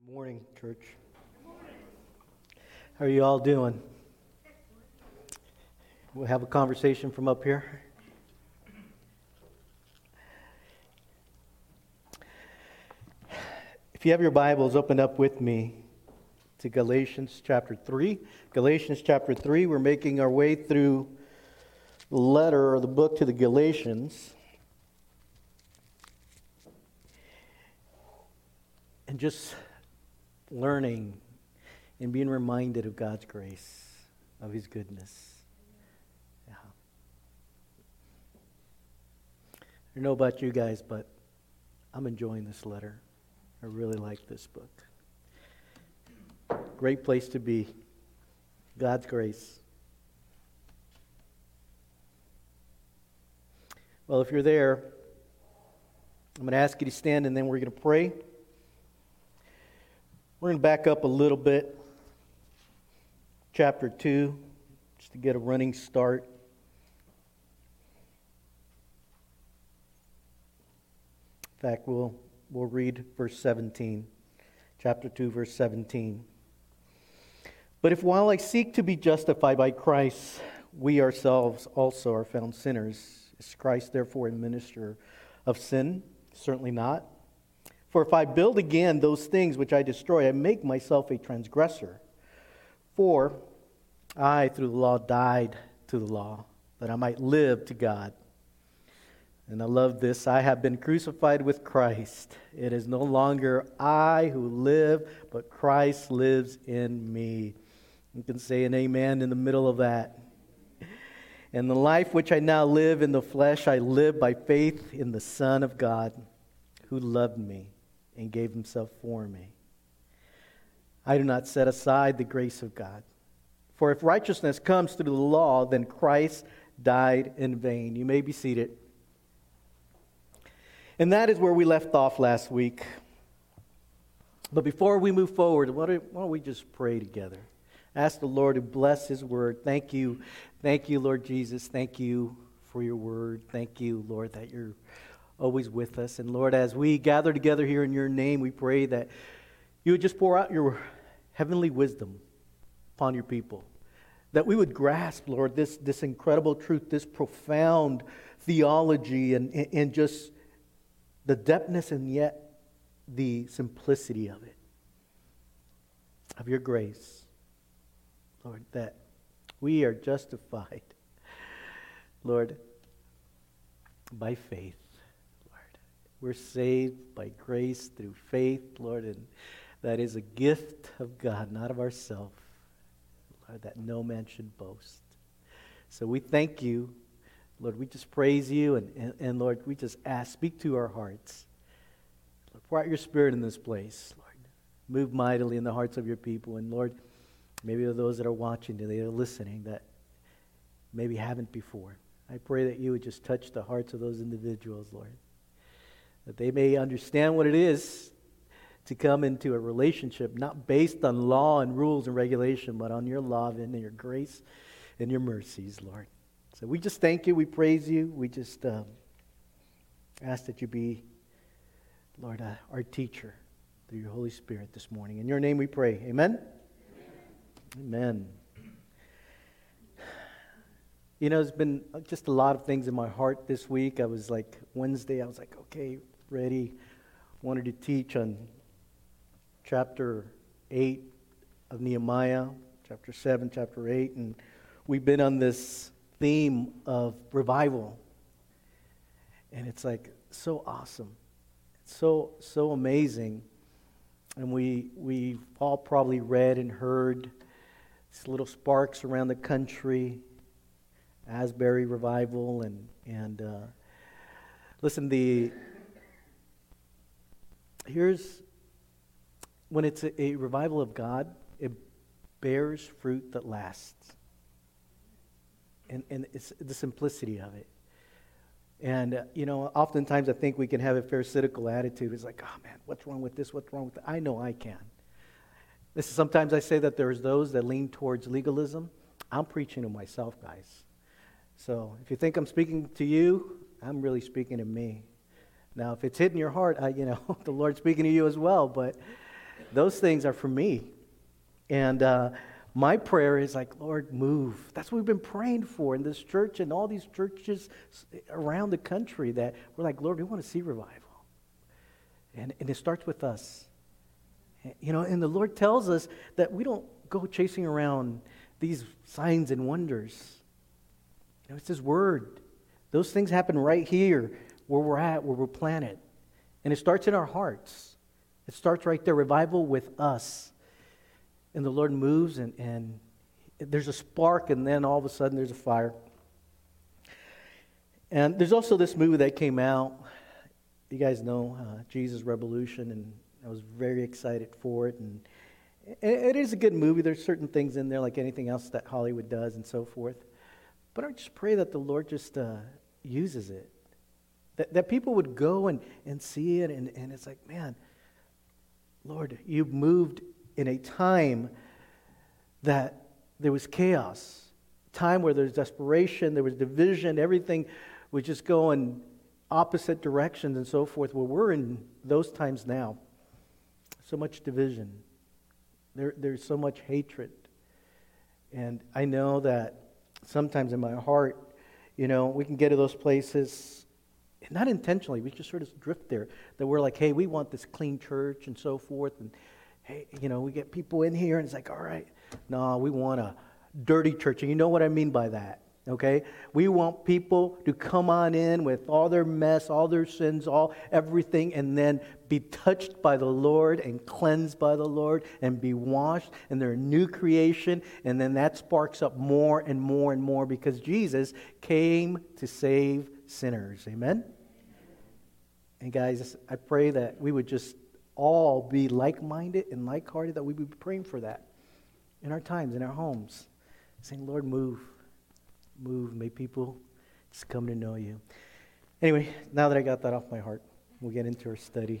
Morning, church. How are you all doing? We'll have a conversation from up here. If you have your Bibles, open up with me to Galatians chapter 3. Galatians chapter 3, we're making our way through the letter or the book to the Galatians. And just learning and being reminded of God's grace, of His goodness. Yeah. I don't know about you guys, but I'm enjoying this letter. I really like this book. Great place to be. God's grace. Well, if you're there, I'm going to ask you to stand and then we're going to pray. We're going to back up a little bit. Chapter 2, just to get a running start. In fact, we'll read verse 17. Chapter 2, verse 17. But if while I seek to be justified by Christ, we ourselves also are found sinners, is Christ therefore a minister of sin? Certainly not. For if I build again those things which I destroy, I make myself a transgressor. For I, through the law, died to the law, that I might live to God. And I love this. I have been crucified with Christ. It is no longer I who live, but Christ lives in me. You can say an amen in the middle of that. And the life which I now live in the flesh, I live by faith in the Son of God, who loved me and gave Himself for me. I do not set aside the grace of God. For if righteousness comes through the law, then Christ died in vain. You may be seated. And that is where we left off last week. But before we move forward, why don't we just pray together? Ask the Lord to bless His word. Thank you, Lord Jesus. Thank you for your word. Thank you, Lord, that you're always with us. And Lord, as we gather together here in your name, we pray that you would just pour out your heavenly wisdom upon your people. That we would grasp, Lord, this incredible truth, this profound theology and just the depthness and yet the simplicity of it. Of your grace. Lord, that we are justified, Lord, by faith. We're saved by grace through faith, Lord, and that is a gift of God, not of ourselves, Lord, that no man should boast. So we thank you, Lord. We just praise you, and Lord, we just ask, speak to our hearts. Lord, pour out your Spirit in this place, Lord. Move mightily in the hearts of your people, and Lord, maybe those that are watching today, that are listening, that maybe haven't before. I pray that you would just touch the hearts of those individuals, Lord. That they may understand what it is to come into a relationship not based on law and rules and regulation, but on your love and your grace and your mercies, Lord. So we just thank you. We praise you. We just ask that you be, Lord, our teacher through your Holy Spirit this morning. In your name we pray. Amen? Amen. You know, there's been just a lot of things in my heart this week. I was like, Wednesday, I was like, okay, ready. Wanted to teach on chapter 8 of Nehemiah, chapter 7, chapter 8. And we've been on this theme of revival. And it's like so awesome. It's so amazing. And we've all probably read and heard these little sparks around the country. Asbury revival and listen, here's when it's a revival of God, it bears fruit that lasts, and it's the simplicity of it. And you know, oftentimes I think we can have a pharisaical attitude. It's like, oh man, what's wrong with this? What's wrong with that? I know I can. Sometimes I say that there's those that lean towards legalism. I'm preaching to myself, guys. So if you think I'm speaking to you, I'm really speaking to me. Now, if it's hitting your heart, the Lord's speaking to you as well. But those things are for me. And my prayer is like, Lord, move. That's what we've been praying for in this church and all these churches around the country, that we're like, Lord, we want to see revival. And it starts with us. You know, and the Lord tells us that we don't go chasing around these signs and wonders. You know, it's His Word. Those things happen right here where we're at, where we're planted. And it starts in our hearts. It starts right there, revival with us. And the Lord moves, and there's a spark, and then all of a sudden there's a fire. And there's also this movie that came out. You guys know Jesus Revolution, and I was very excited for it. And it is a good movie. There's certain things in there, like anything else that Hollywood does and so forth. But I just pray that the Lord just uses it. That people would go and see it, and it's like, man, Lord, you've moved in a time that there was chaos, time where there's desperation, there was division, everything was just going opposite directions and so forth. Well, we're in those times now. So much division. There's so much hatred. And I know that sometimes in my heart, you know, we can get to those places, not intentionally, we just sort of drift there, that we're like, hey, we want this clean church and so forth, and hey, you know, we get people in here, and it's like, all right, no, we want a dirty church, and you know what I mean by that, okay? We want people to come on in with all their mess, all their sins, everything, and then be touched by the Lord and cleansed by the Lord and be washed, and they're a new creation, and then that sparks up more and more and more, because Jesus came to save sinners. Amen? And guys, I pray that we would just all be like-minded and like-hearted, that we would be praying for that in our times, in our homes, saying, Lord, move, may people just come to know you. Anyway, now that I got that off my heart, we'll get into our study.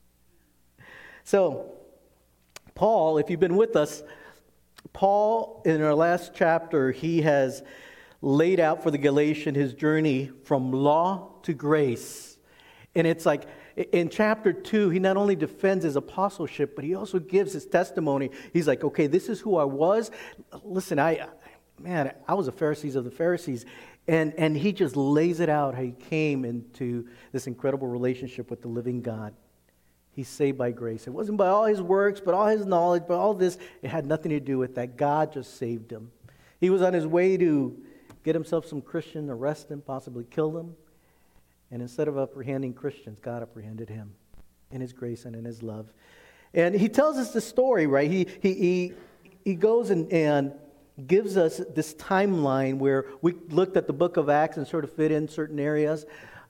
So, Paul, if you've been with us, Paul, in our last chapter, he has laid out for the Galatians his journey from law to grace. And it's like, in chapter 2, he not only defends his apostleship, but he also gives his testimony. He's like, okay, this is who I was. Listen, I was a Pharisee of the Pharisees. And he just lays it out how he came into this incredible relationship with the living God. He's saved by grace. It wasn't by all his works, but all his knowledge, but all this, it had nothing to do with that. God just saved him. He was on his way to get himself some Christian, arrest him, possibly kill him. And instead of apprehending Christians, God apprehended him in His grace and in His love. And he tells us the story, right? He goes and gives us this timeline where we looked at the book of Acts and sort of fit in certain areas.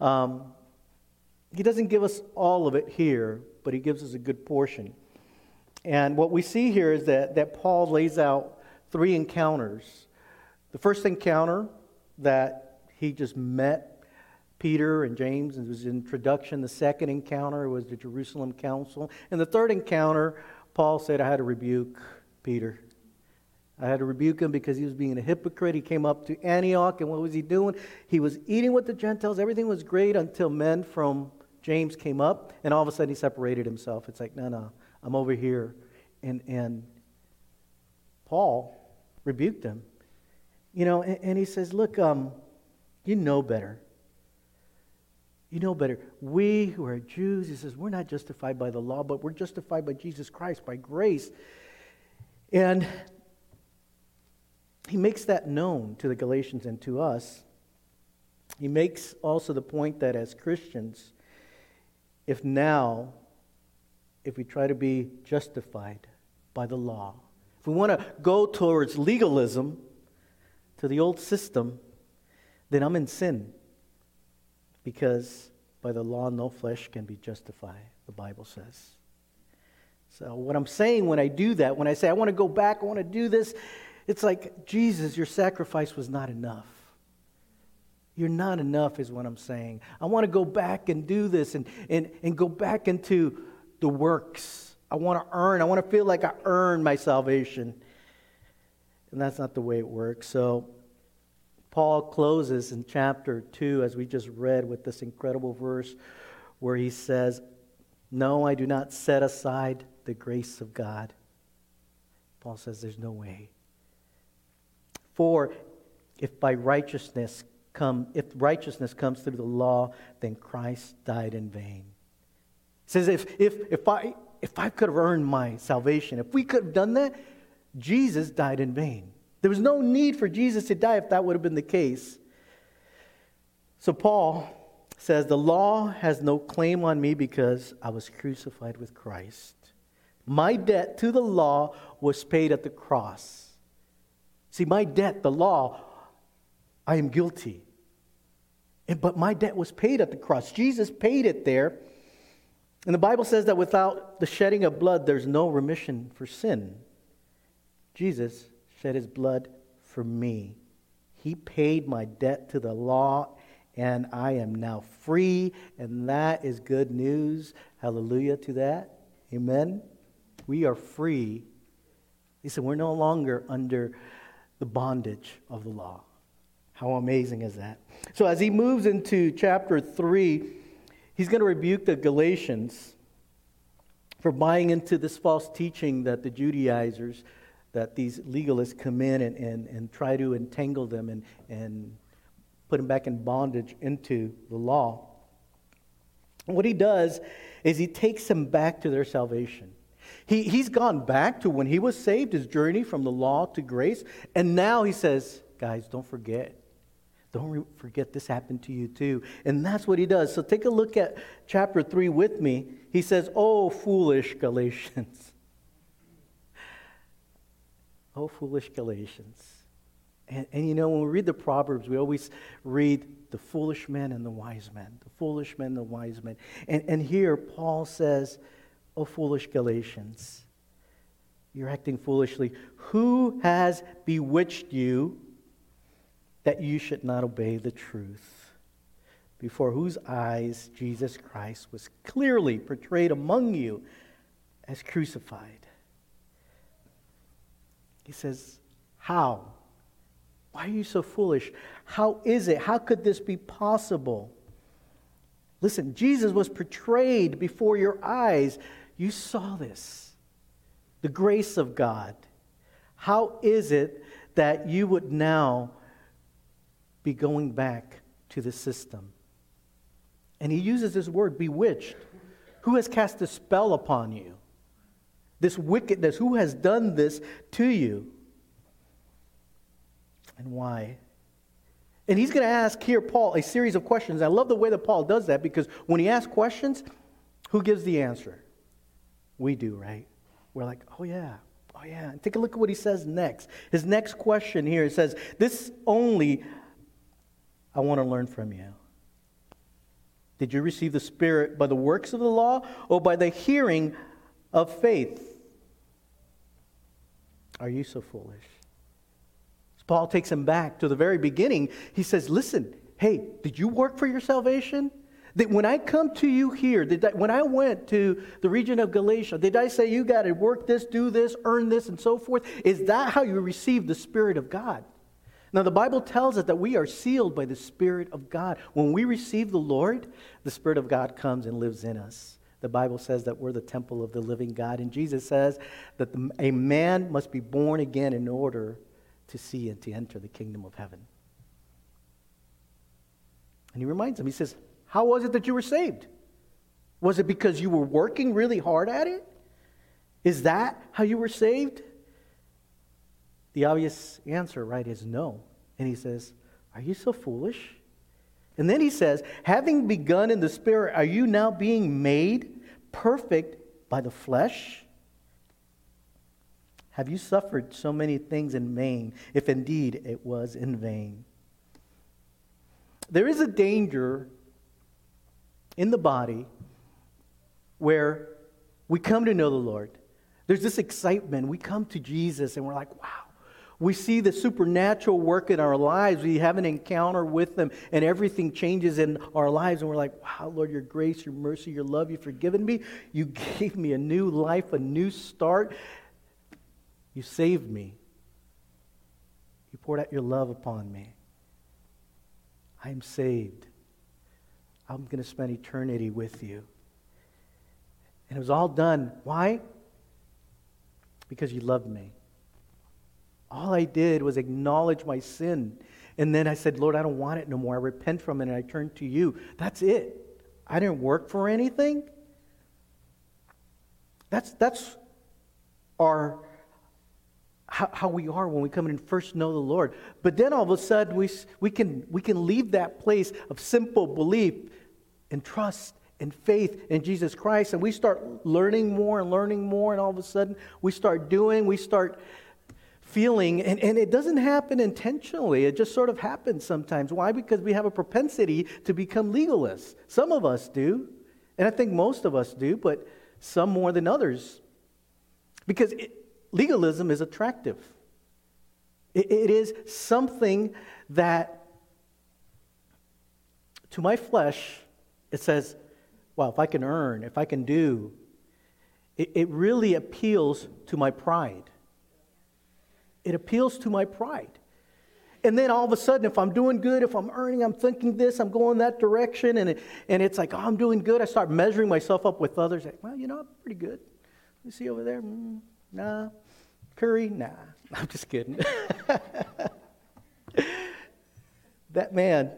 He doesn't give us all of it here, but he gives us a good portion. And what we see here is that Paul lays out 3 encounters. The first encounter, that he just met Peter and James, and it was an introduction. The second encounter was the Jerusalem Council. And the third encounter, Paul said, I had to rebuke Peter. I had to rebuke him because he was being a hypocrite. He came up to Antioch, and what was he doing? He was eating with the Gentiles. Everything was great until men from James came up, and all of a sudden he separated himself. It's like, no, I'm over here. And Paul rebuked him. You know, and he says, look, you know better. You know better. We who are Jews, he says, we're not justified by the law, but we're justified by Jesus Christ, by grace. And he makes that known to the Galatians and to us. He makes also the point that as Christians, if we try to be justified by the law, if we want to go towards legalism, to the old system, then I'm in sin. Because by the law, no flesh can be justified, the Bible says. So what I'm saying when I do that, when I say I want to go back, I want to do this, it's like, Jesus, your sacrifice was not enough. You're not enough is what I'm saying. I want to go back and do this and go back into the works. I want to feel like I earned my salvation. And that's not the way it works. So Paul closes in chapter 2, as we just read, with this incredible verse where he says, No, I do not set aside the grace of God. Paul says there's no way. For if righteousness comes through the law, then Christ died in vain. It says if I could have earned my salvation, if we could have done that, Jesus died in vain. There was no need for Jesus to die if that would have been the case. So Paul says, the law has no claim on me because I was crucified with Christ. My debt to the law was paid at the cross. See, my debt, the law, I am guilty. But my debt was paid at the cross. Jesus paid it there. And the Bible says that without the shedding of blood, there's no remission for sin. Jesus shed his blood for me. He paid my debt to the law, and I am now free, and that is good news. Hallelujah to that. Amen. We are free. He said we're no longer under the bondage of the law. How amazing is that? So as he moves into chapter 3, he's going to rebuke the Galatians for buying into this false teaching that the Judaizers, that these legalists come in and try to entangle them and put them back in bondage into the law. And what he does is he takes them back to their salvation. He's gone back to when he was saved, his journey from the law to grace. And now he says, guys, don't forget. Don't forget this happened to you too. And that's what he does. So take a look at chapter 3 with me. He says, oh, foolish Galatians. Oh, foolish Galatians. And you know, when we read the Proverbs, we always read the foolish men and the wise men. The foolish men and the wise men. And here Paul says, oh, foolish Galatians, you're acting foolishly. Who has bewitched you that you should not obey the truth? Before whose eyes Jesus Christ was clearly portrayed among you as crucified. He says, how? Why are you so foolish? How is it? How could this be possible? Listen, Jesus was portrayed before your eyes. You saw this. The grace of God. How is it that you would now be going back to the system? And he uses this word, bewitched. Who has cast a spell upon you? This wickedness, who has done this to you? And why? And he's going to ask here, Paul, a series of questions. I love the way that Paul does that, because when he asks questions, who gives the answer? We do, right? We're like, oh yeah. And take a look at what he says next. His next question here, it says, this only I want to learn from you. Did you receive the Spirit by the works of the law or by the hearing of faith? Are you so foolish? Paul takes him back to the very beginning. He says, listen, hey, did you work for your salvation? That when I come to you here, when I went to the region of Galatia, did I say you got to work this, do this, earn this, and so forth? Is that how you receive the Spirit of God? Now, the Bible tells us that we are sealed by the Spirit of God. When we receive the Lord, the Spirit of God comes and lives in us. The Bible says that we're the temple of the living God. And Jesus says that a man must be born again in order to see and to enter the kingdom of heaven. And he reminds them, he says, how was it that you were saved? Was it because you were working really hard at it? Is that how you were saved? The obvious answer, right, is no. And he says, are you so foolish? And then he says, having begun in the Spirit, are you now being made perfect by the flesh? Have you suffered so many things in vain, if indeed it was in vain? There is a danger in the body where we come to know the Lord. There's this excitement. We come to Jesus and we're like, wow. We see the supernatural work in our lives. We have an encounter with Him and everything changes in our lives. And we're like, wow, Lord, your grace, your mercy, your love, you've forgiven me. You gave me a new life, a new start. You saved me. You poured out your love upon me. I am saved. I'm going to spend eternity with you. And it was all done. Why? Because you loved me. All I did was acknowledge my sin. And then I said, Lord, I don't want it no more. I repent from it and I turn to you. That's it. I didn't work for anything. That's our how we are when we come in and first know the Lord. But then all of a sudden we can leave that place of simple belief and trust and faith in Jesus Christ, and we start learning more, and all of a sudden we start feeling, and it doesn't happen intentionally. It just sort of happens sometimes. Why? Because we have a propensity to become legalists. Some of us do, and I think most of us do, but some more than others. Because legalism is attractive. It is something that, to my flesh, it says, well, if I can earn, if I can do, it really appeals to my pride. It appeals to my pride. And then all of a sudden, if I'm doing good, if I'm earning, I'm thinking this, I'm going that direction, and it's like, oh, I'm doing good. I start measuring myself up with others. Like, well, I'm pretty good. You see over there? Nah. Curry? Nah. I'm just kidding. That man,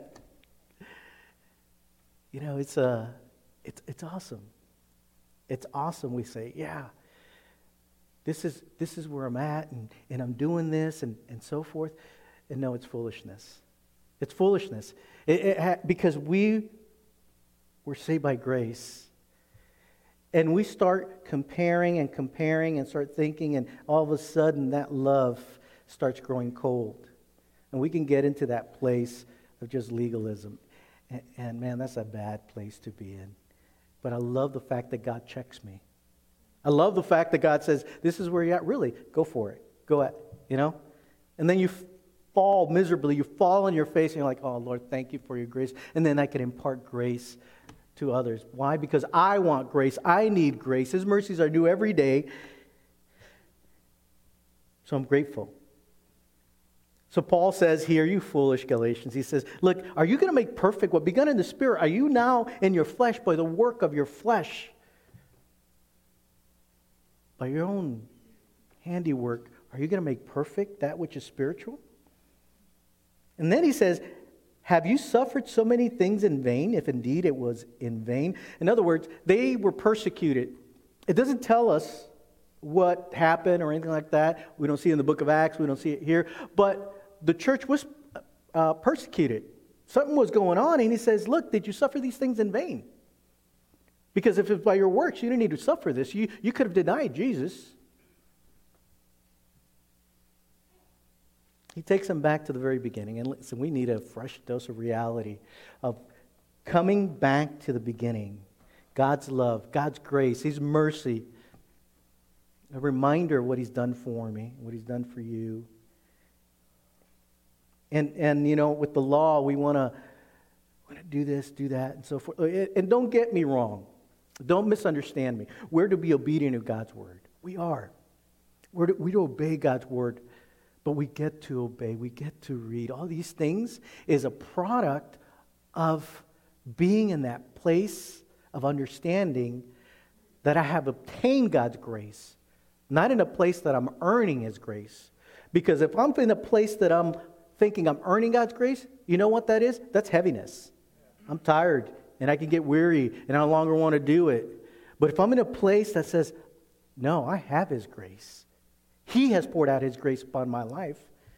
it's awesome. It's awesome. We say, yeah, this is where I'm at, and I'm doing this, and so forth. And no, it's foolishness. It's foolishness. Because we were saved by grace. And we start comparing and start thinking, and all of a sudden that love starts growing cold. And we can get into that place of just legalism. And man, that's a bad place to be in. But I love the fact that God checks me. I love the fact that God says, this is where you're at. Really, go for it. Go at it, And then you fall miserably. You fall on your face and you're like, oh, Lord, thank you for your grace. And then I can impart grace to others. Why? Because I want grace. I need grace. His mercies are new every day. So I'm grateful. So Paul says here, you foolish Galatians, he says, look, are you going to make perfect what begun in the Spirit? Are you now in your flesh by the work of your flesh? By your own handiwork, are you going to make perfect that which is spiritual? And then he says, have you suffered so many things in vain, if indeed it was in vain? In other words, they were persecuted. It doesn't tell us what happened or anything like that. We don't see it in the book of Acts. We don't see it here. But the church was persecuted. Something was going on, and he says, look, did you suffer these things in vain? Because if it's by your works, you didn't need to suffer this. You could have denied Jesus. He takes them back to the very beginning. And listen, we need a fresh dose of reality of coming back to the beginning. God's love, God's grace, His mercy. A reminder of what He's done for me, what He's done for you. And with the law, we want to do this, do that, and so forth. And don't get me wrong. Don't misunderstand me. We're to be obedient to God's word. We are. We're to obey God's word. But we get to obey. We get to read. All these things is a product of being in that place of understanding that I have obtained God's grace. Not in a place that I'm earning His grace. Because if I'm in a place that I'm thinking I'm earning God's grace, you know what that is? That's heaviness. I'm tired and I can get weary and I no longer want to do it. But if I'm in a place that says, no, I have His grace. He has poured out His grace upon my life.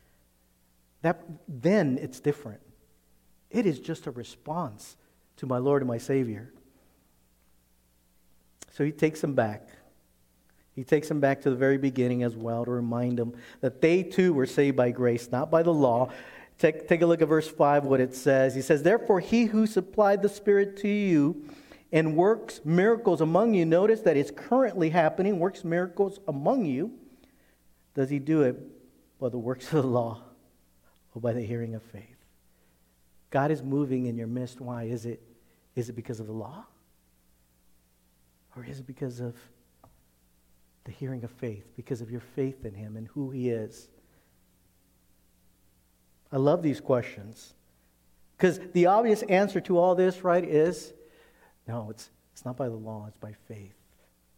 Then it's different. It is just a response to my Lord and my Savior. So He takes them back. He takes them back to the very beginning as well to remind them that they too were saved by grace, not by the law. Take a look at verse 5, what it says. He says, therefore He who supplied the Spirit to you and works miracles among you, notice that it's currently happening, works miracles among you. Does He do it by the works of the law or by the hearing of faith? God is moving in your midst. Why? Is it because of the law? Or is it because of the hearing of faith? Because of your faith in Him and who He is? I love these questions. Because the obvious answer to all this, right, is no, it's not by the law, it's by faith.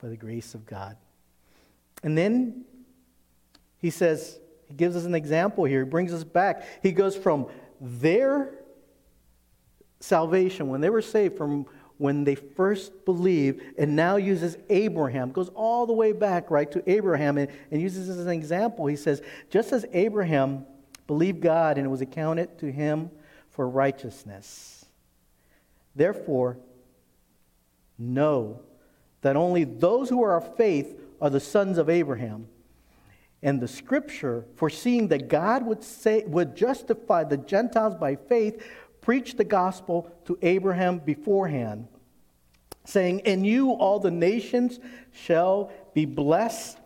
by the grace of God. And then he says, he gives us an example here. He brings us back. He goes from their salvation, when they were saved, from when they first believed, and now uses Abraham. Goes all the way back, right, to Abraham, and uses as an example. He says, just as Abraham believed God and it was accounted to him for righteousness. Therefore, know that only those who are of faith are the sons of Abraham. And the scripture, foreseeing that God would justify the Gentiles by faith, preached the gospel to Abraham beforehand, saying, in you all the nations shall be blessed.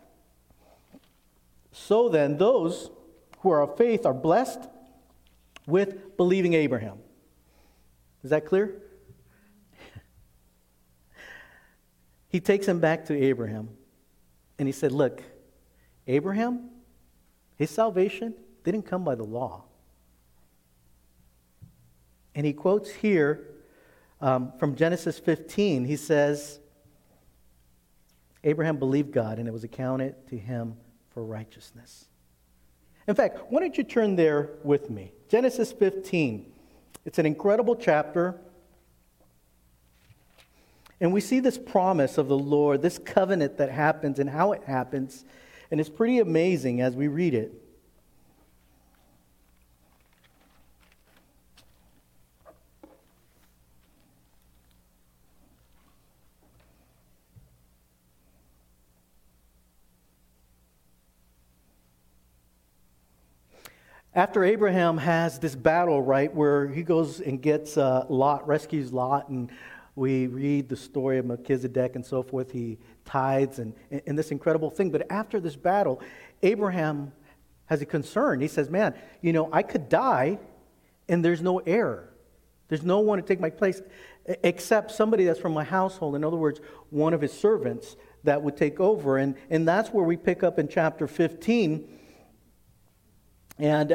So then, those who are of faith are blessed with believing Abraham. Is that clear? He takes him back to Abraham, and he said, look, Abraham, his salvation didn't come by the law. And he quotes here from Genesis 15. He says, Abraham believed God, and it was accounted to him for righteousness. In fact, why don't you turn there with me? Genesis 15. It's an incredible chapter. And we see this promise of the Lord, this covenant that happens and how it happens. And it's pretty amazing as we read it. After Abraham has this battle, right, where he goes and gets Lot, rescues Lot, and we read the story of Melchizedek and so forth. He tithes and this incredible thing. But after this battle, Abraham has a concern. He says, man, I could die and there's no heir. There's no one to take my place except somebody that's from my household. In other words, one of his servants that would take over. And that's where we pick up in chapter 15. And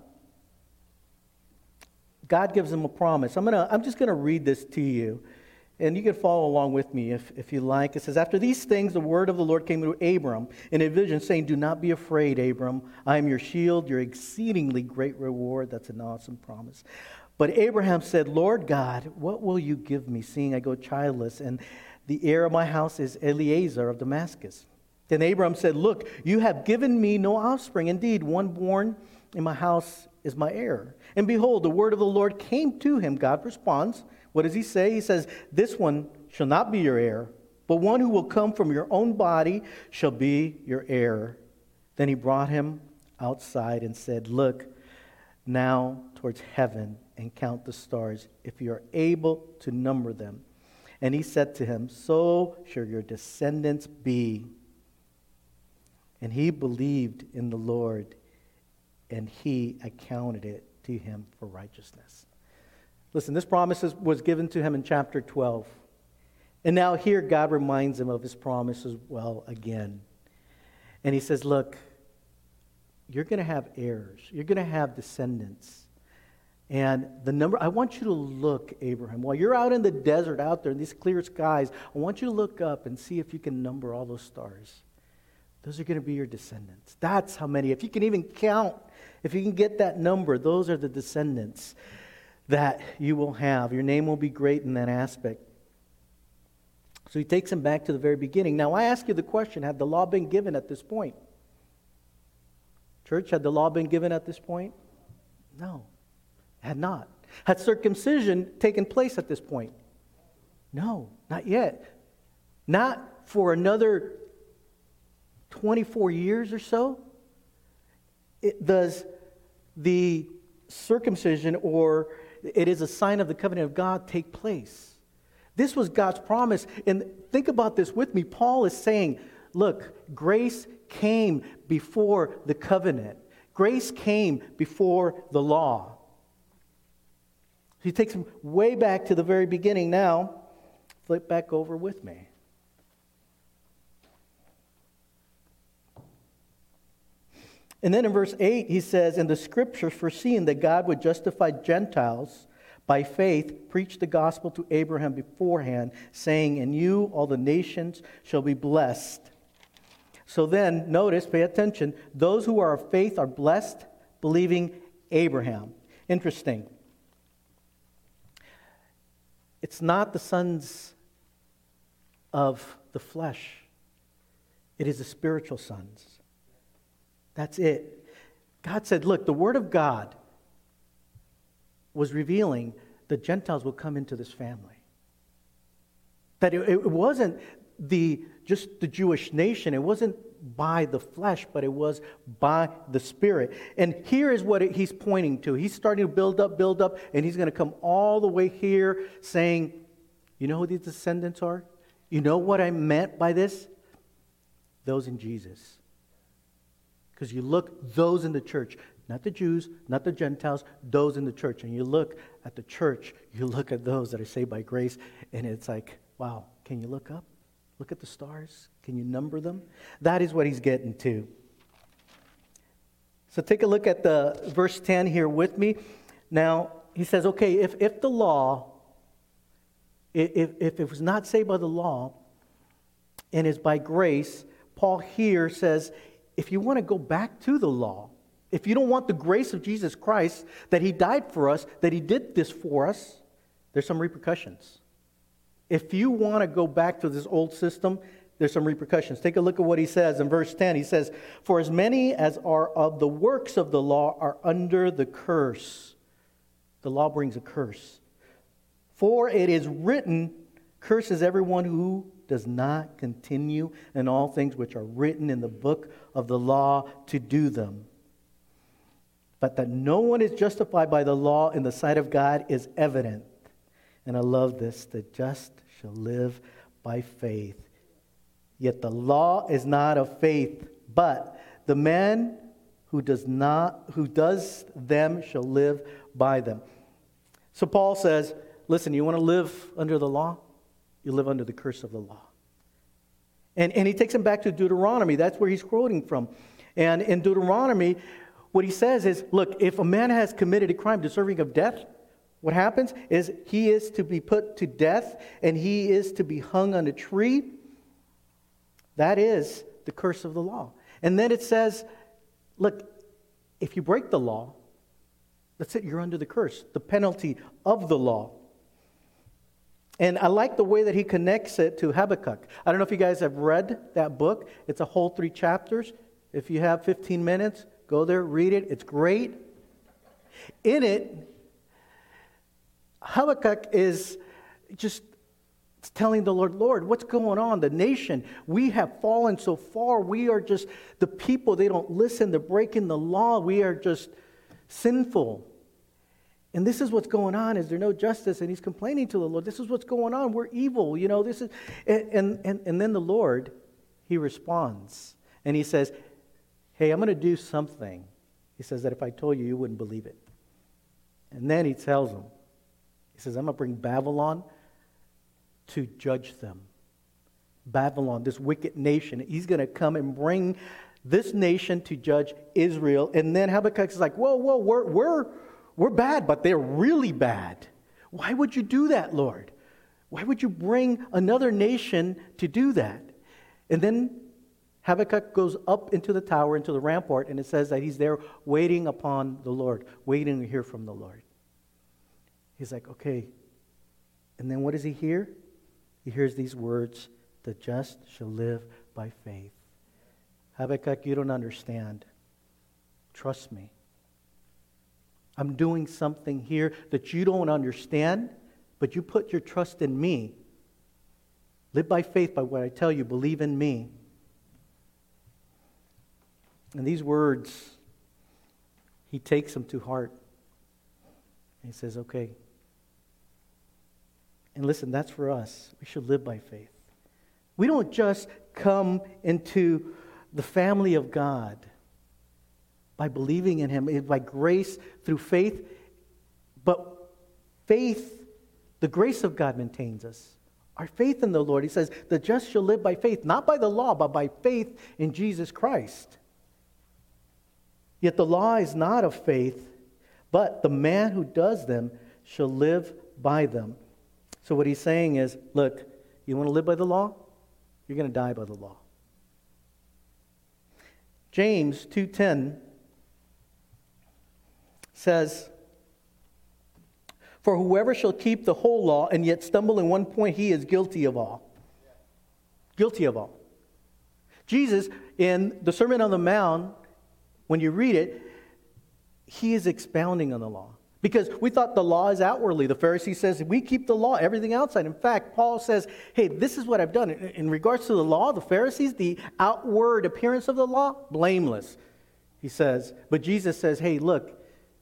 God gives him a promise. I'm just going to read this to you. And you can follow along with me if you like. It says, after these things, the word of the Lord came to Abram in a vision, saying, do not be afraid, Abram. I am your shield, your exceedingly great reward. That's an awesome promise. But Abraham said, Lord God, what will you give me, seeing I go childless, and the heir of my house is Eliezer of Damascus? Then Abram said, look, you have given me no offspring. Indeed, one born in my house is my heir. And behold, the word of the Lord came to him. God responds. What does he say? He says, this one shall not be your heir, but one who will come from your own body shall be your heir. Then he brought him outside and said, look now towards heaven and count the stars, if you are able to number them. And he said to him, so shall your descendants be. And he believed in the Lord, and he accounted it to him for righteousness. Listen, this promise was given to him in chapter 12. And now here God reminds him of his promise as well again. And he says, look, you're going to have heirs. You're going to have descendants. And the number, I want you to look, Abraham, while you're out in the desert out there in these clear skies, I want you to look up and see if you can number all those stars. Those are going to be your descendants. That's how many. If you can even count, if you can get that number, those are the descendants that you will have. Your name will be great in that aspect. So he takes him back to the very beginning. Now I ask you the question, had the law been given at this point? Church, had the law been given at this point? No, it had not. Had circumcision taken place at this point? No, not yet. Not for another 24 years or so. Does the circumcision, or it is a sign of the covenant of God, take place? This was God's promise. And think about this with me. Paul is saying, look, grace came before the covenant. Grace came before the law. He takes him way back to the very beginning. Now, flip back over with me. And then in verse 8, he says, in the scriptures foreseeing that God would justify Gentiles by faith, preached the gospel to Abraham beforehand, saying, in you all the nations shall be blessed. So then, notice, pay attention, those who are of faith are blessed, believing Abraham. Interesting. It's not the sons of the flesh. It is the spiritual sons. That's it. God said, look, the Word of God was revealing the Gentiles will come into this family. That it wasn't just the Jewish nation. It wasn't by the flesh, but it was by the Spirit. And here is what he's pointing to. He's starting to build up, and he's going to come all the way here saying, you know who these descendants are? You know what I meant by this? Those in Jesus. Because you look, those in the church, not the Jews, not the Gentiles, those in the church. And you look at the church, you look at those that are saved by grace, and it's like, wow, can you look up? Look at the stars. Can you number them? That is what he's getting to. So take a look at the verse 10 here with me. Now, he says, okay, if the law, if it was not saved by the law and is by grace, Paul here says, if you want to go back to the law, if you don't want the grace of Jesus Christ, that he died for us, that he did this for us, there's some repercussions. If you want to go back to this old system, there's some repercussions. Take a look at what he says in verse 10. He says, for as many as are of the works of the law are under the curse. The law brings a curse. For it is written, curses everyone who does not continue in all things which are written in the book of the law to do them. But that no one is justified by the law in the sight of God is evident. And I love this, the just shall live by faith. Yet the law is not of faith, but the man who does them shall live by them. So Paul says, listen, you want to live under the law? You live under the curse of the law. And he takes him back to Deuteronomy. That's where he's quoting from. And in Deuteronomy, what he says is, look, if a man has committed a crime deserving of death, what happens is he is to be put to death and he is to be hung on a tree. That is the curse of the law. And then it says, look, if you break the law, that's it, you're under the curse, the penalty of the law. And I like the way that he connects it to Habakkuk. I don't know if you guys have read that book. It's a whole 3 chapters. If you have 15 minutes, go there, read it. It's great. In it, Habakkuk is just telling the Lord, Lord, what's going on? The nation, we have fallen so far. We are just the people, they don't listen. They're breaking the law. We are just sinful. And this is what's going on. Is there no justice? And he's complaining to the Lord. This is what's going on. We're evil. You know, this is, and then the Lord, he responds. And he says, hey, I'm going to do something. He says that if I told you, you wouldn't believe it. And then he tells them, he says, I'm going to bring Babylon to judge them. Babylon, this wicked nation. He's going to come and bring this nation to judge Israel. And then Habakkuk is like, whoa, we're bad, but they're really bad. Why would you do that, Lord? Why would you bring another nation to do that? And then Habakkuk goes up into the tower, into the rampart, and it says that he's there waiting upon the Lord, waiting to hear from the Lord. He's like, okay. And then what does he hear? He hears these words, the just shall live by faith. Habakkuk, you don't understand. Trust me. I'm doing something here that you don't understand, but you put your trust in me. Live by faith by what I tell you. Believe in me. And these words, he takes them to heart. And he says, okay. And listen, that's for us. We should live by faith. We don't just come into the family of God by believing in Him, by grace through faith. But faith, the grace of God maintains us. Our faith in the Lord. He says, the just shall live by faith, not by the law, but by faith in Jesus Christ. Yet the law is not of faith, but the man who does them shall live by them. So what he's saying is, look, you want to live by the law? You're going to die by the law. James 2:10 says, for whoever shall keep the whole law and yet stumble in one point, he is guilty of all. Guilty of all. Jesus, in the Sermon on the Mount, when you read it, he is expounding on the law. Because we thought the law is outwardly. The Pharisee says, we keep the law, everything outside. In fact, Paul says, hey, this is what I've done. In regards to the law, the Pharisees, the outward appearance of the law, blameless. He says, but Jesus says, hey, look,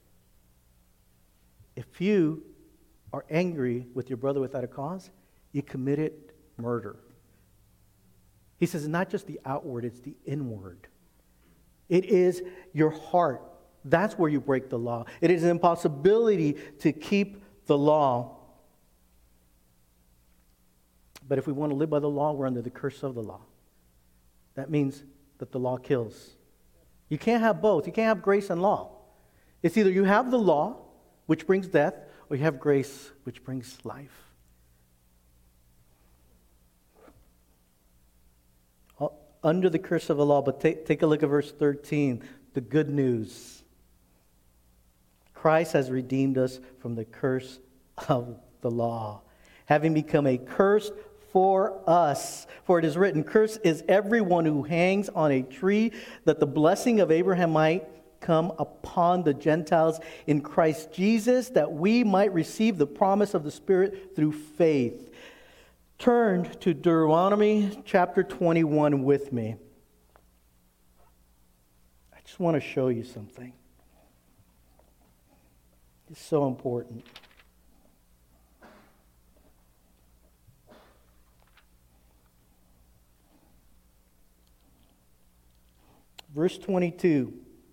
if you are angry with your brother without a cause, you committed murder. He says, not just the outward, it's the inward. It is your heart. That's where you break the law. It is an impossibility to keep the law. But if we want to live by the law, we're under the curse of the law. That means that the law kills. You can't have both. You can't have grace and law. It's either you have the law, which brings death, or you have grace, which brings life. Under the curse of the law, but take a look at verse 13, the good news. Christ has redeemed us from the curse of the law, having become a curse for us. For it is written, cursed is everyone who hangs on a tree, that the blessing of Abraham might come upon the Gentiles in Christ Jesus, that we might receive the promise of the Spirit through faith. Turn to Deuteronomy chapter 21 with me. I just want to show you something. It's so important. Verse 22.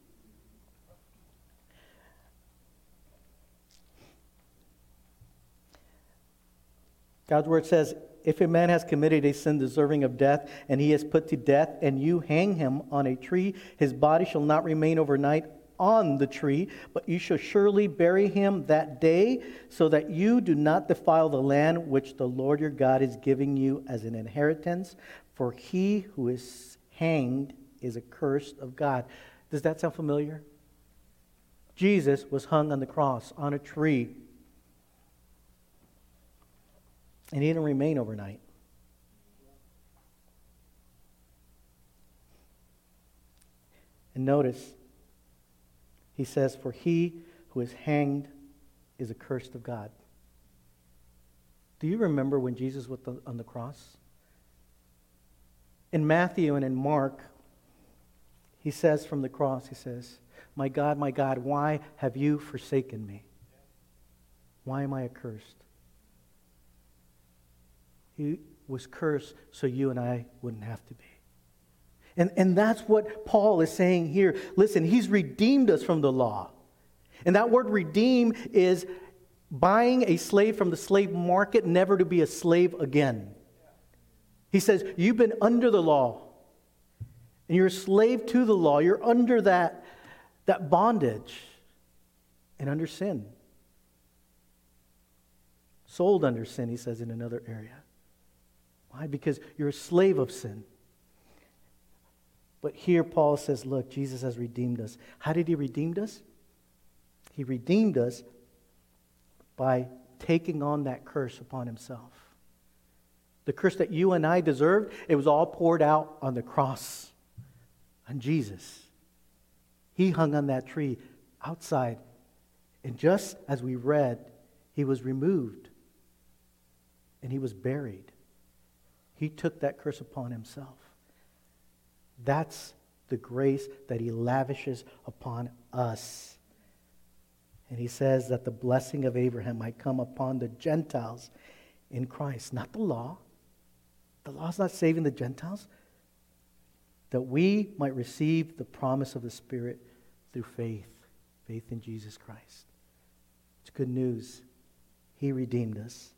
God's word says, if a man has committed a sin deserving of death, and he is put to death, and you hang him on a tree, his body shall not remain overnight on the tree, but you shall surely bury him that day, so that you do not defile the land which the Lord your God is giving you as an inheritance. For he who is hanged is accursed of God. Does that sound familiar? Jesus was hung on the cross, on a tree. And he didn't remain overnight. And notice, he says, for he who is hanged is accursed of God. Do you remember when Jesus was on the cross? In Matthew and in Mark, he says from the cross, he says, my God, why have you forsaken me? Why am I accursed? He was cursed so you and I wouldn't have to be. And that's what Paul is saying here. Listen, he's redeemed us from the law. And that word redeem is buying a slave from the slave market, never to be a slave again. He says, you've been under the law. And you're a slave to the law. You're under that bondage and under sin. Sold under sin, he says in another area. Why? Because you're a slave of sin. But here Paul says, look, Jesus has redeemed us. How did he redeem us? He redeemed us by taking on that curse upon himself. The curse that you and I deserved, it was all poured out on the cross, on Jesus. He hung on that tree outside. And just as we read, he was removed and he was buried. He took that curse upon himself. That's the grace that he lavishes upon us. And he says that the blessing of Abraham might come upon the Gentiles in Christ. Not the law. The law's not saving the Gentiles. That we might receive the promise of the Spirit through faith. Faith in Jesus Christ. It's good news. He redeemed us.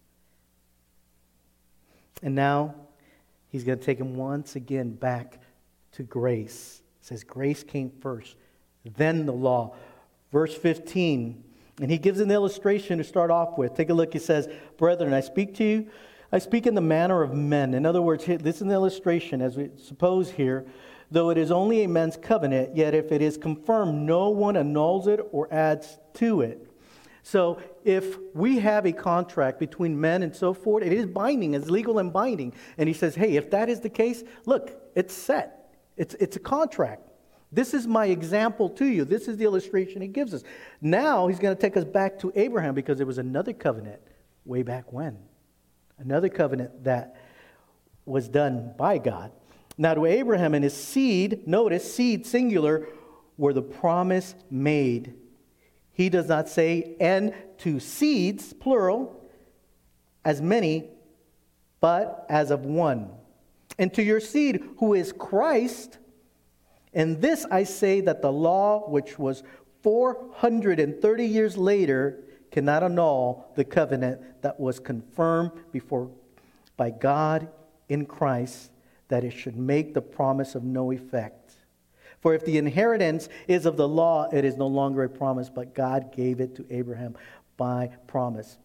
And now he's going to take him once again back to grace. It says grace came first, then the law. Verse 15, And he gives an illustration to start off with. Take a look. He says, "Brethren, I speak in the manner of men." In other words, this is an illustration, as we suppose here. "Though it is only a men's covenant, yet if it is confirmed, no one annuls it or adds to it." So if we have a contract between men and so forth, it is binding, it's legal and binding. And he says, hey, if that is the case, look, it's set. It's a contract. This is my example to you. This is the illustration he gives us. Now he's going to take us back to Abraham, because there was another covenant way back when. Another covenant that was done by God. Now to Abraham and his seed, notice, seed singular, were the promise made. He does not say, and to seeds, plural, as many, but as of one. And to your seed, who is Christ. And this I say, that the law, which was 430 years later, cannot annul the covenant that was confirmed before by God in Christ, that it should make the promise of no effect. For if the inheritance is of the law, it is no longer a promise, but God gave it to Abraham by promise.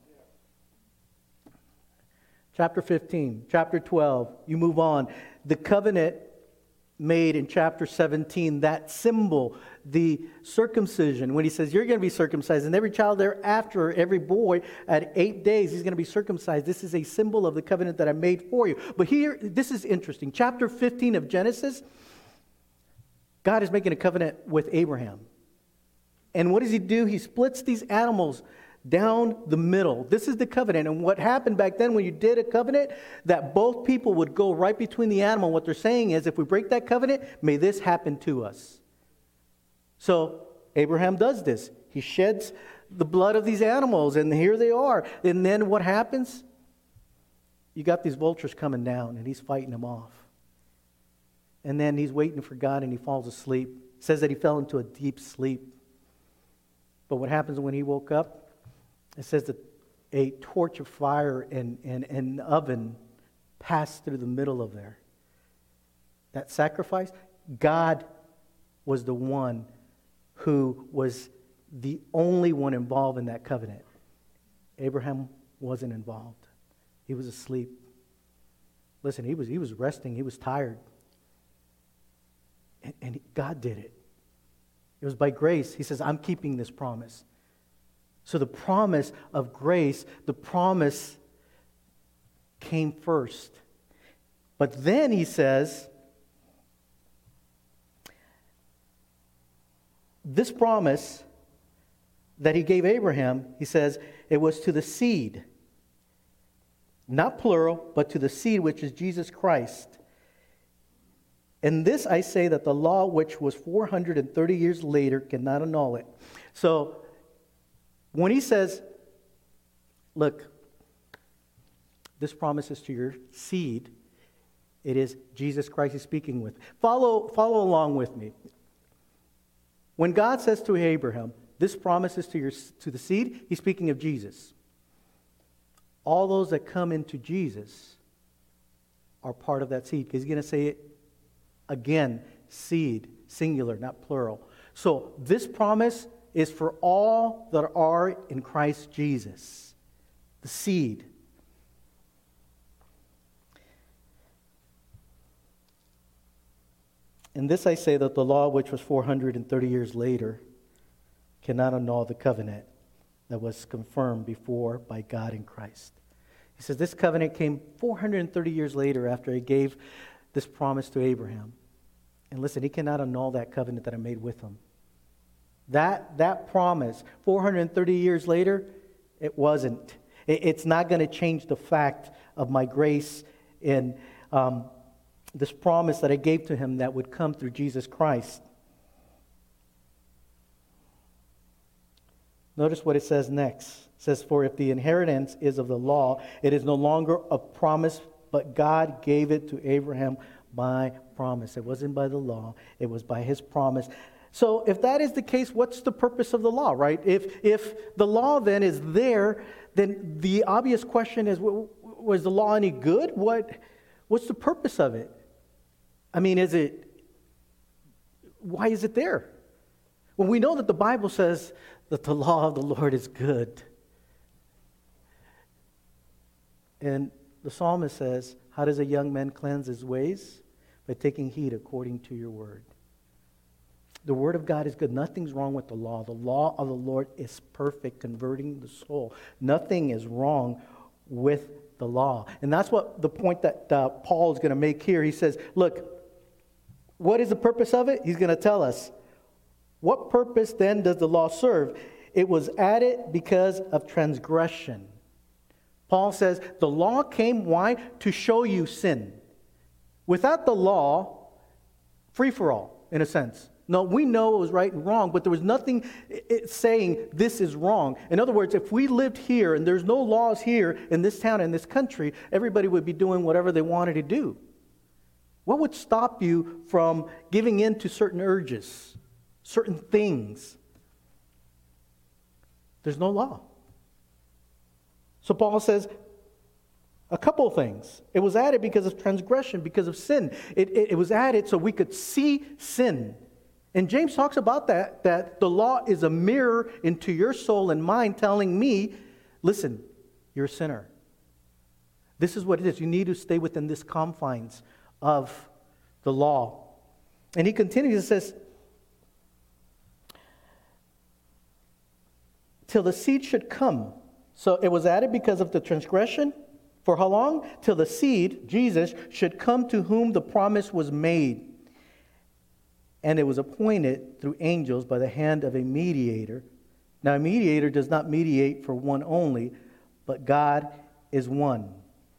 Chapter 15, chapter 12, you move on. The covenant made in chapter 17, that symbol, the circumcision, when he says you're going to be circumcised, and every child thereafter, every boy at 8 days, he's going to be circumcised. This is a symbol of the covenant that I made for you. But here, this is interesting. Chapter 15 of Genesis, God is making a covenant with Abraham. And what does he do? He splits these animals down the middle. This is the covenant. And what happened back then when you did a covenant, that both people would go right between the animal. What they're saying is, if we break that covenant, may this happen to us. So Abraham does this. He sheds the blood of these animals, and here they are. And then what happens? You got these vultures coming down, and he's fighting them off. And then he's waiting for God, and he falls asleep. It says that he fell into a deep sleep. But what happens when he woke up? It says that a torch of fire and an oven passed through the middle of there. That sacrifice, God was the one who was the only one involved in that covenant. Abraham wasn't involved. He was asleep. Listen, he was resting. He was tired. And God did it. It was by grace. He says, I'm keeping this promise. So the promise of grace, the promise came first. But then he says, this promise that he gave Abraham, he says, it was to the seed. Not plural, but to the seed, which is Jesus Christ. And this I say, that the law, which was 430 years later, cannot annul it. So when he says, look, this promise is to your seed, it is Jesus Christ he's speaking with. Follow along with me. When God says to Abraham, this promise is to the seed, he's speaking of Jesus. All those that come into Jesus are part of that seed. Because he's going to say it again, seed, singular, not plural. So this promise is for all that are in Christ Jesus, the seed. And this I say, that the law, which was 430 years later, cannot annul the covenant that was confirmed before by God in Christ. He says this covenant came 430 years later after he gave this promise to Abraham. And listen, he cannot annul that covenant that I made with him. That promise, 430 years later, it wasn't. It's not going to change the fact of my grace in this promise that I gave to him that would come through Jesus Christ. Notice what it says next. It says, for if the inheritance is of the law, it is no longer a promise, but God gave it to Abraham by promise. It wasn't by the law, it was by his promise. So if that is the case, what's the purpose of the law, right? If the law then is there, then the obvious question is, was the law any good? What's the purpose of it? I mean, why is it there? Well, we know that the Bible says that the law of the Lord is good. And the psalmist says, how does a young man cleanse his ways? By taking heed according to your word. The word of God is good. Nothing's wrong with the law. The law of the Lord is perfect, converting the soul. Nothing is wrong with the law. And that's what the point that Paul is going to make here. He says, look, what is the purpose of it? He's going to tell us. What purpose then does the law serve? It was added because of transgression. Paul says the law came, why? To show you sin. Without the law, free for all, in a sense. No, we know it was right and wrong, but there was nothing saying this is wrong. In other words, if we lived here and there's no laws here in this town, in this country, everybody would be doing whatever they wanted to do. What would stop you from giving in to certain urges, certain things? There's no law. So Paul says a couple of things. It was added because of transgression, because of sin. It was added so we could see sin. And James talks about that the law is a mirror into your soul and mind telling me, listen, you're a sinner. This is what it is. You need to stay within this confines of the law. And he continues and says, till the seed should come. So it was added because of the transgression. For how long? Till the seed, Jesus, should come to whom the promise was made. And it was appointed through angels by the hand of a mediator. Now, a mediator does not mediate for one only, but God is one.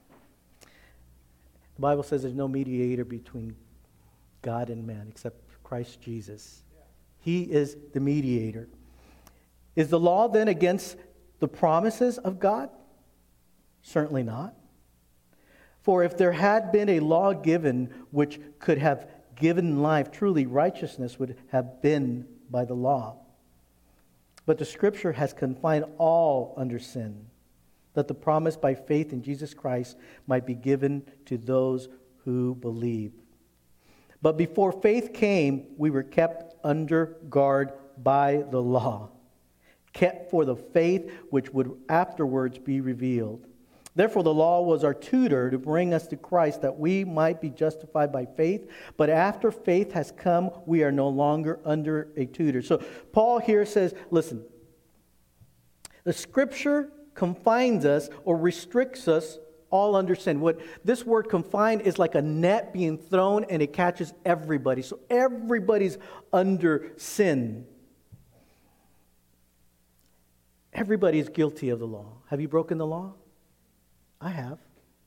The Bible says there's no mediator between God and man except Christ Jesus. He is the mediator. Is the law then against the promises of God? Certainly not. For if there had been a law given which could have given life, truly righteousness would have been by the law. But the Scripture has confined all under sin, that the promise by faith in Jesus Christ might be given to those who believe. But before faith came, we were kept under guard by the law, kept for the faith which would afterwards be revealed. Therefore, the law was our tutor to bring us to Christ, that we might be justified by faith. But after faith has come, we are no longer under a tutor. So Paul here says, listen, the Scripture confines us or restricts us all under sin. What this word confined is like a net being thrown and it catches everybody. So everybody's under sin. Everybody is guilty of the law. Have you broken the law? I have.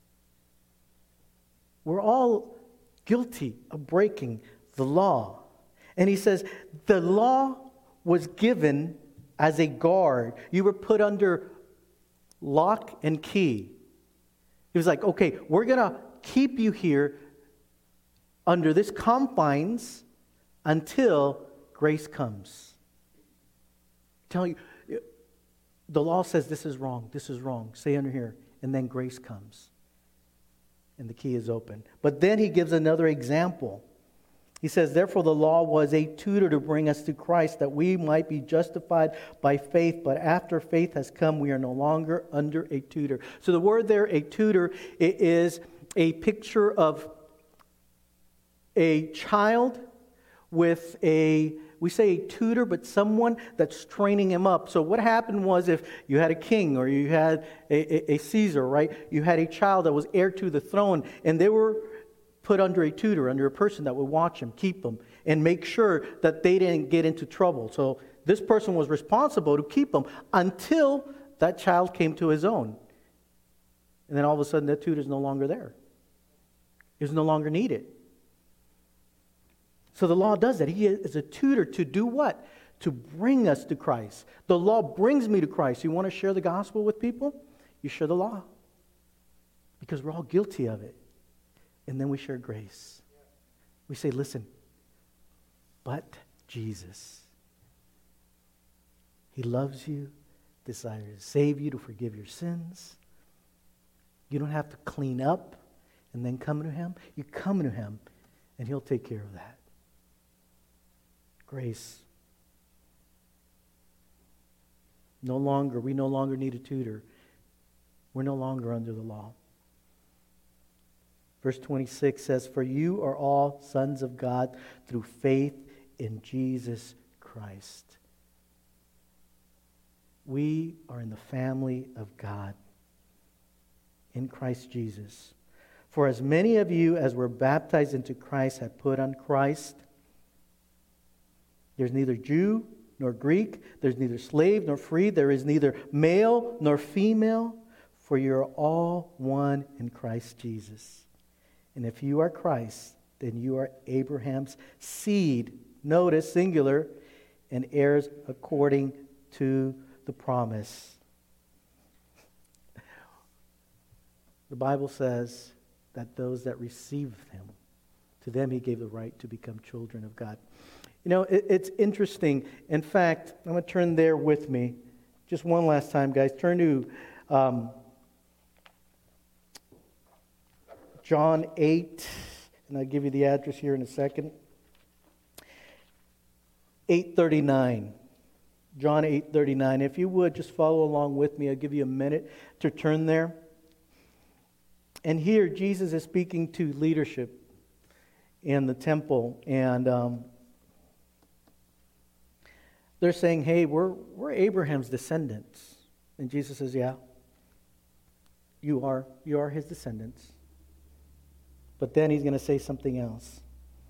We're all guilty of breaking the law. And he says, the law was given as a guard. You were put under lock and key. He was like, okay, we're going to keep you here under this confines until grace comes. Tell you, the law says this is wrong, stay under here. And then grace comes. And the key is open. But then he gives another example. He says, therefore the law was a tutor to bring us to Christ, that we might be justified by faith. But after faith has come, we are no longer under a tutor. So the word there, a tutor, it is a picture of a child with we say a tutor, but someone that's training him up. So what happened was, if you had a king or you had a Caesar, right? You had a child that was heir to the throne, and they were put under a tutor, under a person that would watch them, keep them, and make sure that they didn't get into trouble. So this person was responsible to keep them until that child came to his own. And then all of a sudden, that tutor is no longer there. It's no longer needed. So the law does that. He is a tutor to do what? To bring us to Christ. The law brings me to Christ. You want to share the gospel with people? You share the law. Because we're all guilty of it. And then we share grace. We say, listen, but Jesus, He loves you, desires to save you, to forgive your sins. You don't have to clean up and then come to Him. You come to Him and He'll take care of that. Grace. We no longer need a tutor. We're no longer under the law. Verse 26 says, "For you are all sons of God through faith in Jesus Christ." We are in the family of God in Christ Jesus. "For as many of you as were baptized into Christ have put on Christ." There's neither Jew nor Greek. There's neither slave nor free. There is neither male nor female. For you're all one in Christ Jesus. And if you are Christ, then you are Abraham's seed. Notice, singular, and heirs according to the promise. The Bible says that those that receive him, to them he gave the right to become children of God. You know, it's interesting. In fact, I'm going to turn there with me. Just one last time, guys. Turn to John 8, and I'll give you the address here in a second. 8:39. John 8:39. If you would, just follow along with me. I'll give you a minute to turn there. And here, Jesus is speaking to leadership in the temple, and they're saying, "Hey, we're Abraham's descendants." And Jesus says, "Yeah, you are his descendants." But then he's going to say something else.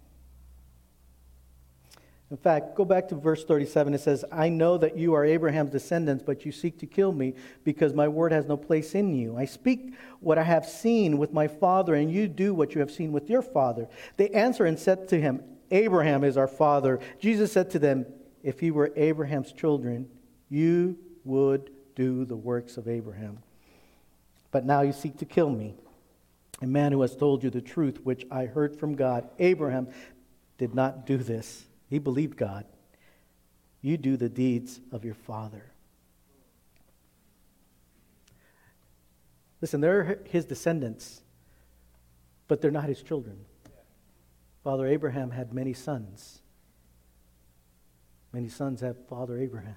In fact, go back to verse 37. It says, "I know that you are Abraham's descendants, but you seek to kill me because my word has no place in you. I speak what I have seen with my father, and you do what you have seen with your father." They answered and said to him, "Abraham is our father." Jesus said to them, "If you were Abraham's children, you would do the works of Abraham. But now you seek to kill me, a man who has told you the truth, which I heard from God. Abraham did not do this. He believed God. You do the deeds of your father." Listen, they're his descendants, but they're not his children. Father Abraham had many sons. Many sons have Father Abraham.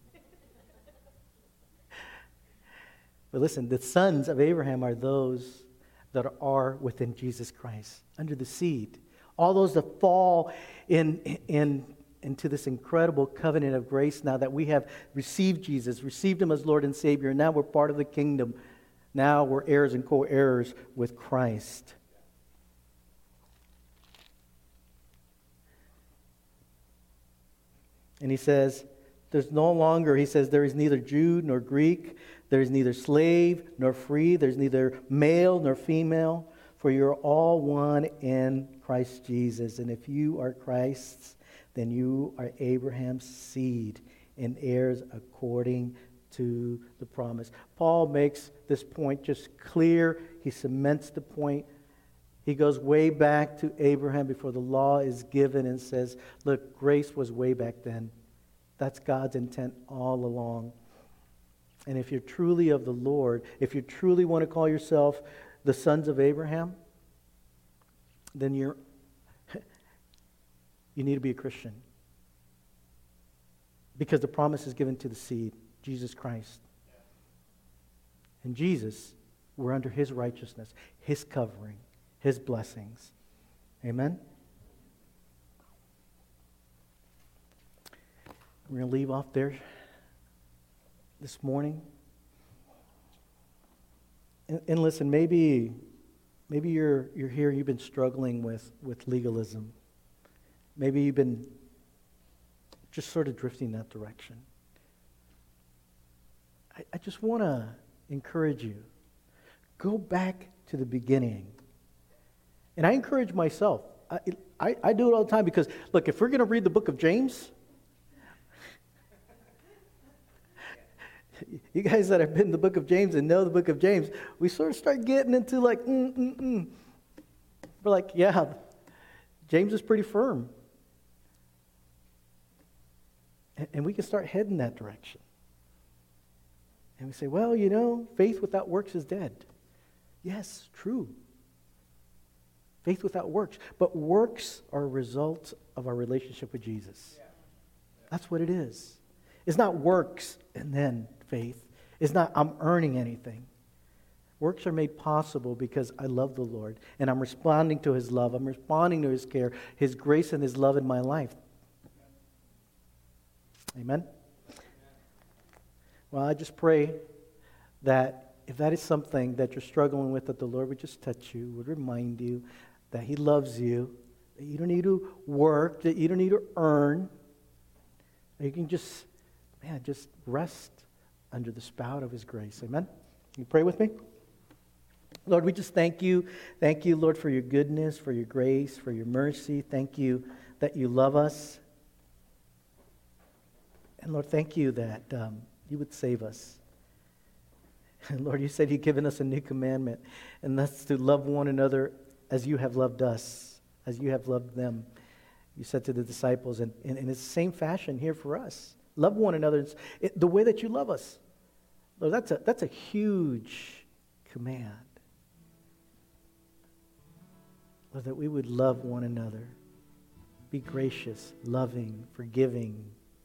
But listen, the sons of Abraham are those that are within Jesus Christ, under the seed. All those that fall into this incredible covenant of grace now that we have received Jesus, received him as Lord and Savior, and now we're part of the kingdom. Now we're heirs and co-heirs with Christ. And he says, there is neither Jew nor Greek, there is neither slave nor free, there's neither male nor female, for you're all one in Christ Jesus. And if you are Christ's, then you are Abraham's seed and heirs according to the promise. Paul makes this point just clear. He cements the point. He goes way back to Abraham before the law is given and says, look, grace was way back then. That's God's intent all along. And if you're truly of the Lord, if you truly want to call yourself the sons of Abraham, then you need to be a Christian. Because the promise is given to the seed, Jesus Christ. And Jesus, we're under his righteousness, his covering, his blessings. Amen? We're going to leave off there this morning. And listen, maybe you're here, you've been struggling with legalism. Maybe you've been just sort of drifting that direction. I just want to encourage you. Go back to the beginning. And I encourage myself. I do it all the time because, look, if we're going to read the book of James, you guys that have been in the book of James and know the book of James, we sort of start getting into like, We're like, yeah, James is pretty firm. And we can start heading that direction. And we say, well, faith without works is dead. Yes, true. Faith without works. But works are a result of our relationship with Jesus. That's what it is. It's not works and then faith. It's not I'm earning anything. Works are made possible because I love the Lord and I'm responding to His love. I'm responding to His care, His grace and His love in my life. Amen? Well, I just pray that if that is something that you're struggling with, that the Lord would just touch you, would remind you that He loves you, that you don't need to work, that you don't need to earn, that you can just rest under the spout of His grace. Amen? You pray with me? Lord, we just thank you. Thank you, Lord, for your goodness, for your grace, for your mercy. Thank you that you love us. And Lord, thank you that you would save us. And Lord, you said you've given us a new commandment, and that's to love one another as you have loved us, as you have loved them. You said to the disciples, and in the same fashion here for us. Love one another the way that you love us. Lord, that's a huge command. Lord, that we would love one another. Be gracious, loving, forgiving.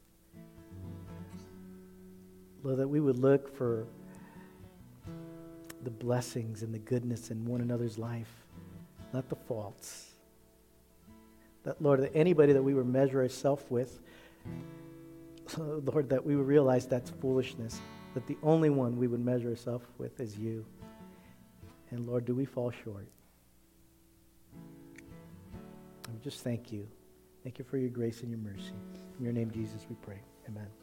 Lord, that we would look for the blessings and the goodness in one another's life, not the faults. That, Lord, that anybody that we would measure ourselves with, Lord, that we would realize that's foolishness, that the only one we would measure ourselves with is you. And Lord, do we fall short? And we just thank you. Thank you for your grace and your mercy. In your name, Jesus, we pray. Amen.